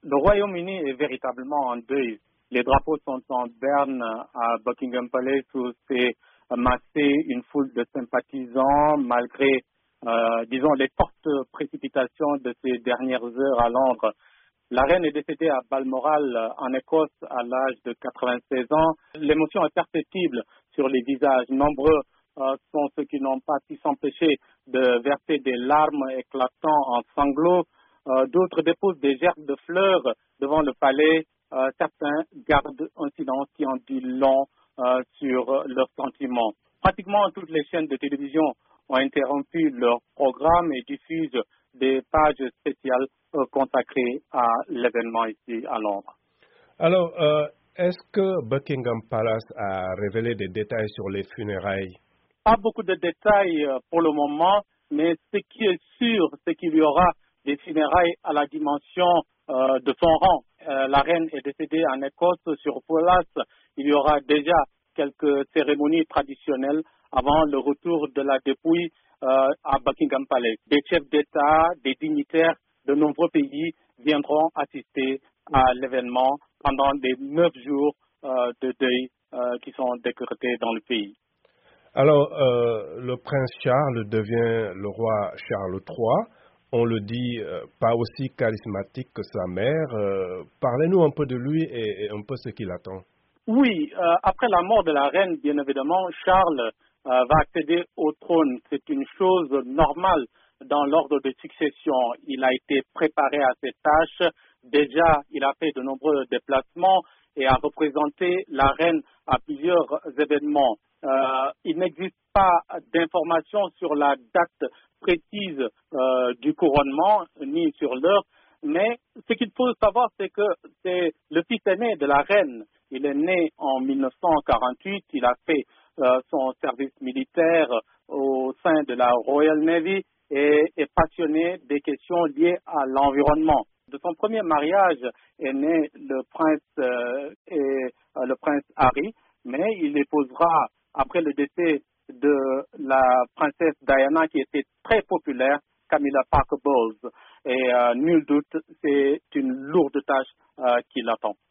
Le Royaume-Uni est véritablement en deuil. Les drapeaux sont en berne à Buckingham Palace où s'est massée une foule de sympathisants malgré, disons, les fortes précipitations de ces dernières heures à Londres. La reine est décédée à Balmoral, en Écosse, à l'âge de 96 ans. L'émotion est perceptible sur les visages. Nombreux sont ceux qui n'ont pas pu s'empêcher de verser des larmes éclatant en sanglots. D'autres déposent des gerbes de fleurs devant le palais. Certains gardent un silence qui en dit long sur leurs sentiments. Pratiquement toutes les chaînes de télévision ont interrompu leur programme et diffusent des pages spéciales consacrées à l'événement ici à Londres. Alors, est-ce que Buckingham Palace a révélé des détails sur les funérailles? Pas beaucoup de détails pour le moment, mais ce qui est sûr, c'est qu'il y aura des funérailles à la dimension de son rang. La reine est décédée en Écosse sur place. Il y aura déjà quelques cérémonies traditionnelles avant le retour de la dépouille à Buckingham Palace. Des chefs d'État, des dignitaires de nombreux pays viendront assister à l'événement pendant les 9 jours de deuil qui sont décrétés dans le pays. Alors, le prince Charles devient le roi Charles III. On le dit pas aussi charismatique que sa mère. Parlez-nous un peu de lui et un peu ce qu'il attend. Oui, après la mort de la reine, bien évidemment, Charles va accéder au trône. C'est une chose normale dans l'ordre de succession. Il a été préparé à cette tâche. Déjà, il a fait de nombreux déplacements et a représenté la reine à plusieurs événements. Il n'existe pas d'informations sur la date précise du couronnement, ni sur l'heure, mais ce qu'il faut savoir, c'est que c'est le fils aîné de la reine. Il est né en 1948, il a fait son service militaire au sein de la Royal Navy et est passionné des questions liées à l'environnement. De son premier mariage est né le prince Harry, mais il épousera, après le décès de la princesse Diana, qui était très populaire, Camilla Parker Bowles. Et nul doute, c'est une lourde tâche qui l'attend.